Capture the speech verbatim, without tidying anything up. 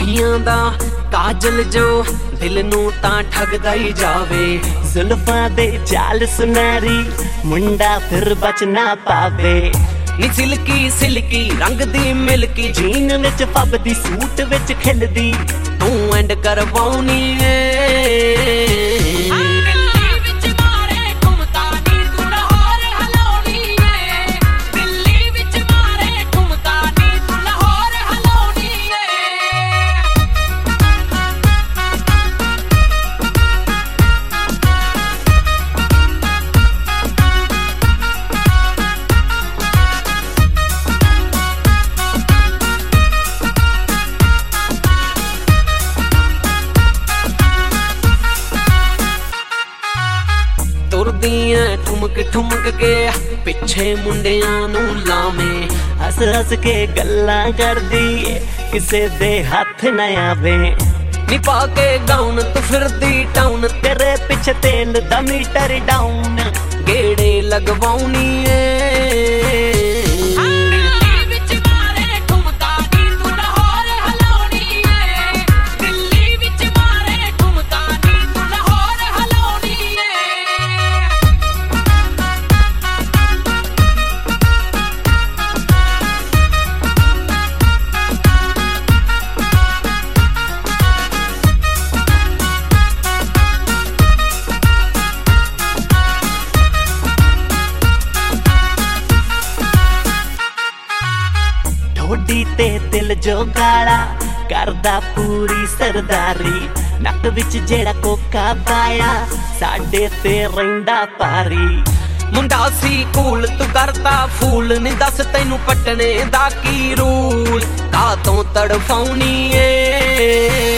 अखियां दा काजल जो दिल नू तां ठगदा ही जावे। जुल्फां दे चाल सुनारी मुंडा फिर बच ना पावे। नी सिल्की सिल्की रंग दी मिल्की जीन विच फबदी सूट विच खिलदी तू एंड करवाउनी है। ठुमक ठुमक के पिछे मुंडियां नू लावे। हस हस के गल्लां करदी किसे दे हथ न आवे। नी पाके गाउन तू फिरदी टाउन तेरे पिछे तेल दा मीटर डाउन गेड़े लगवाउनी है। ढोडी ते दिल जो गाला करदा पूरी सरदारी। नक विच जेड़ा कोका पाया साडे ते रहिंदा पारी। मुंडा सी कूल तू करता फूल नी दस तैनू पटने दा की रूल का तों तड़फाउनी है।